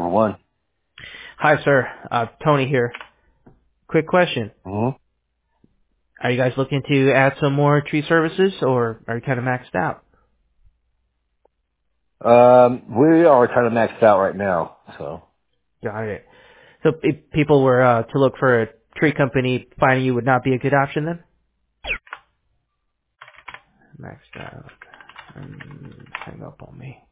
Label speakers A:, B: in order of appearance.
A: one.
B: Hi, sir. Tony here. Quick question.
A: Mm-hmm.
B: Are you guys looking to add some more tree services, or are you kind of maxed out?
A: We are kind of maxed out right now, so.
B: Got it. So if people were to look for a tree company, finding you would not be a good option then? Maxed out. Hang up on me.